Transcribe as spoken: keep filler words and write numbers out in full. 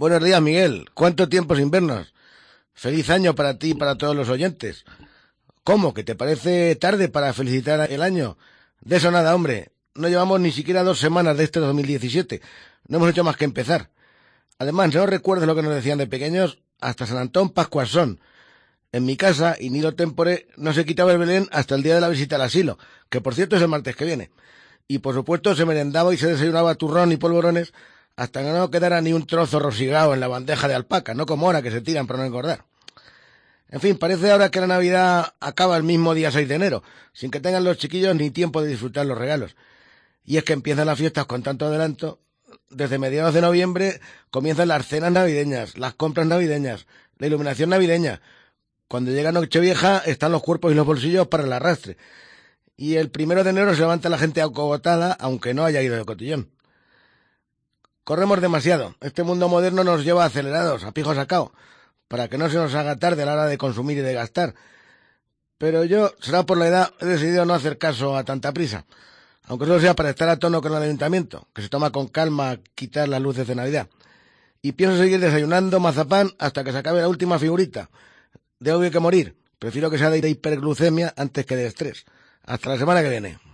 Buenos días, Miguel. ¿Cuánto tiempo sin vernos? Feliz año para ti y para todos los oyentes. ¿Cómo? ¿Que te parece tarde para felicitar el año? De eso nada, hombre. No llevamos ni siquiera dos semanas de este dos mil diecisiete. No hemos hecho más que empezar. Además, no recuerdes lo que nos decían de pequeños, hasta San Antón Pascuas son. En mi casa, y Nilo Tempore, no se quitaba el Belén hasta el día de la visita al asilo, que por cierto es el martes que viene. Y por supuesto se merendaba y se desayunaba turrón y polvorones hasta que no quedara ni un trozo rosigado en la bandeja de alpaca, no como ahora que se tiran para no engordar. En fin, parece ahora que la Navidad acaba el mismo día seis de enero, sin que tengan los chiquillos ni tiempo de disfrutar los regalos. Y es que empiezan las fiestas con tanto adelanto. Desde mediados de noviembre comienzan las cenas navideñas, las compras navideñas, la iluminación navideña. Cuando llega Nochevieja están los cuerpos y los bolsillos para el arrastre. Y el primero de enero se levanta la gente acogotada, aunque no haya ido de cotillón. Corremos demasiado. Este mundo moderno nos lleva acelerados, a pijo sacao, para que no se nos haga tarde a la hora de consumir y de gastar. Pero yo, será por la edad, he decidido no hacer caso a tanta prisa, aunque solo sea para estar a tono con el ayuntamiento, que se toma con calma quitar las luces de Navidad. Y pienso seguir desayunando mazapán hasta que se acabe la última figurita. De obvio que morir. Prefiero que sea de hiperglucemia antes que de estrés. Hasta la semana que viene.